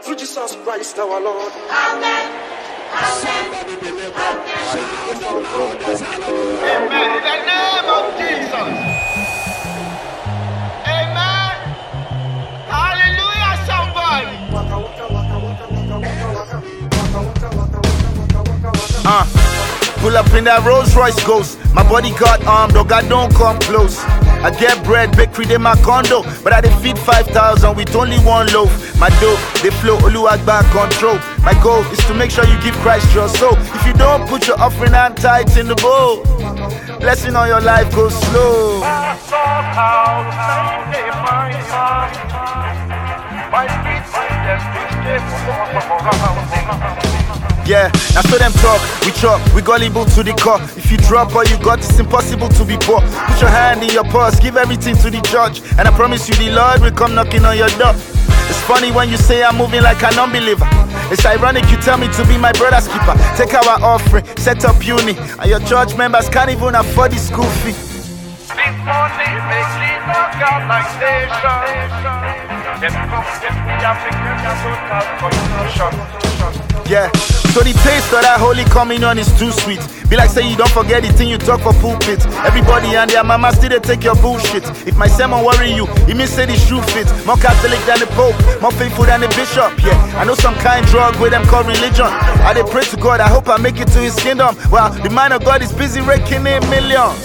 through Jesus Christ our Lord. Amen. Amen. Amen. In the name of Jesus. Amen. Hallelujah, somebody. Pull up in that Rolls Royce Ghost. My bodyguard armed, oh God, don't come close. I get bread, bakery in my condo, but I dey feed 5,000 with only one loaf. My dough, they flow, Oluwagba control. My goal is to make sure you give Christ your soul. If you don't put your offering and tithes in the bowl, blessing on your life goes slow. Yeah, now so them talk, we chop, we gullible to the core. If you drop all you got, it's impossible to be poor. Put your hand in your purse, give everything to the judge, and I promise you the Lord will come knocking on your door. It's funny when you say I'm moving like an unbeliever. It's ironic you tell me to be my brother's keeper. Take our offering, set up uni, and your church members can't even afford the school fee. Big money makes it knock out like station. Yeah, so the taste of that Holy Communion is too sweet. Be like say you don't forget the thing you talk for pulpit. Everybody and their mama still they take your bullshit. If my sermon worry you, it means say the shoe fits. More Catholic than the Pope, more faithful than the Bishop. Yeah, I know some kind drug with them called religion. I they pray to God, I hope I make it to his kingdom. Well, the man of God is busy raking in millions.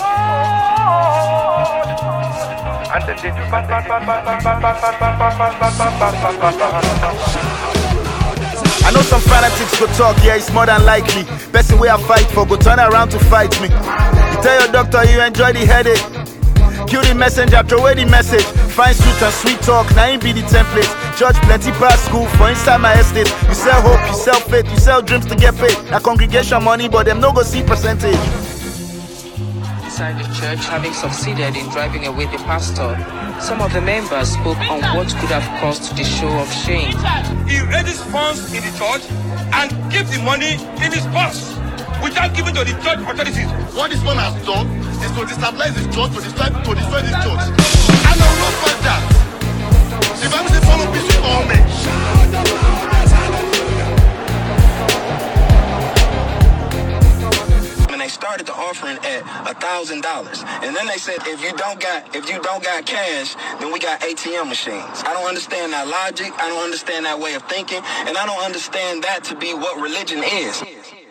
I know some fanatics go talk, yeah, it's more than likely. Best way I fight for, go turn around to fight me. You tell your doctor you enjoy the headache. Kill the messenger, throw away the message. Fine suit and sweet talk, now ain't be the template. Church plenty past school for inside my estate. You sell hope, you sell faith, you sell dreams to get paid. Now congregation money, but them no go see percentage. Inside the church, having succeeded in driving away the pastor, some of the members spoke on what could have caused the show of shame. He raises funds in the church and keeps the money in his purse without giving to the church authorities. What this man has done is to destabilize his church, to destroy this church. And I will not fight that. The Bible says, follow peace with all men. They started the offering at $1,000, and then they said if you don't got cash, then we got ATM machines. I don't understand that logic. I don't understand that way of thinking, and I don't understand that to be what religion is.